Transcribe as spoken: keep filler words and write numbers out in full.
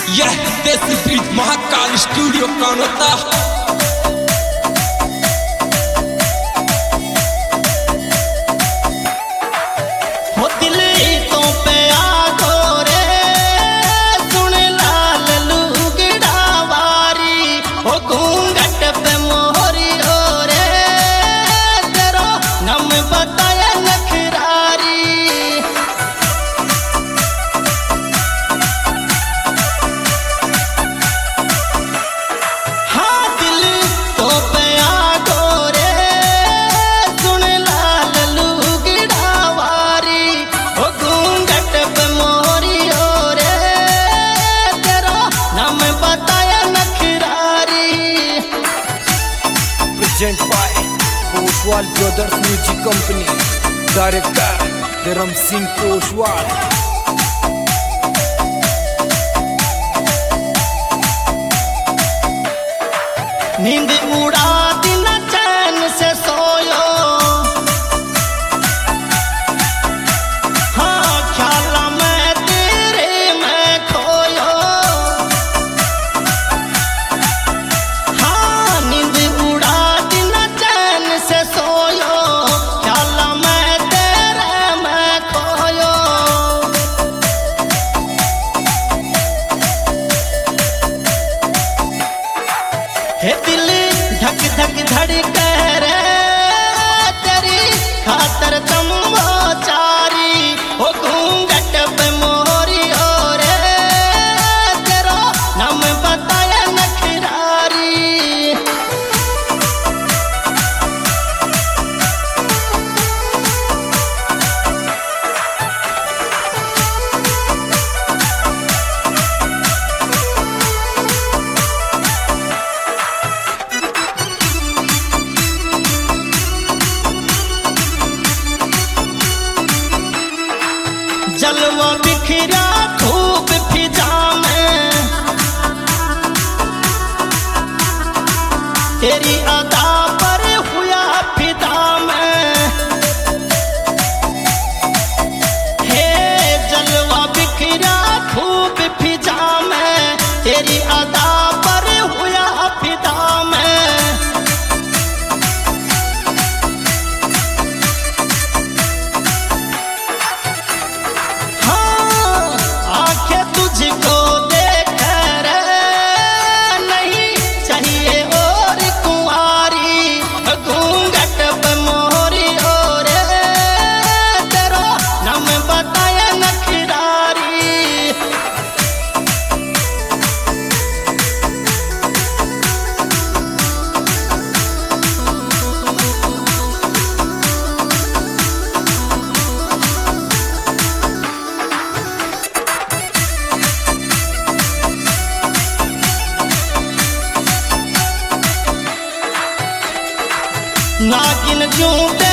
यह देसी beat Mahakal studio कौन होता। Presented by Poshwal Brothers Music Company. Director Dharam Singh Poshwal. नींद उड़ा दिन चैन से सोयो, हाँ ख्याल में तेरे मैं खोयो। हाँ नींद उड़ा दिन चैन से सोयो, ख्याल में तेरे मैं खोयो। हे दिल धक धक धड़के रे तेरी खातर तुम वो चारी, ओ घूंघट पे मोरी हो रे तेरा नाम बताया नखरारी। जलवा बिखरा खूब फिजा में, तेरी अदा पर हुआ फिदा में। हे जलवा बिखरा खूब फिजा में, तेरी अदा पर हुआ फिदा में। नागिन जूं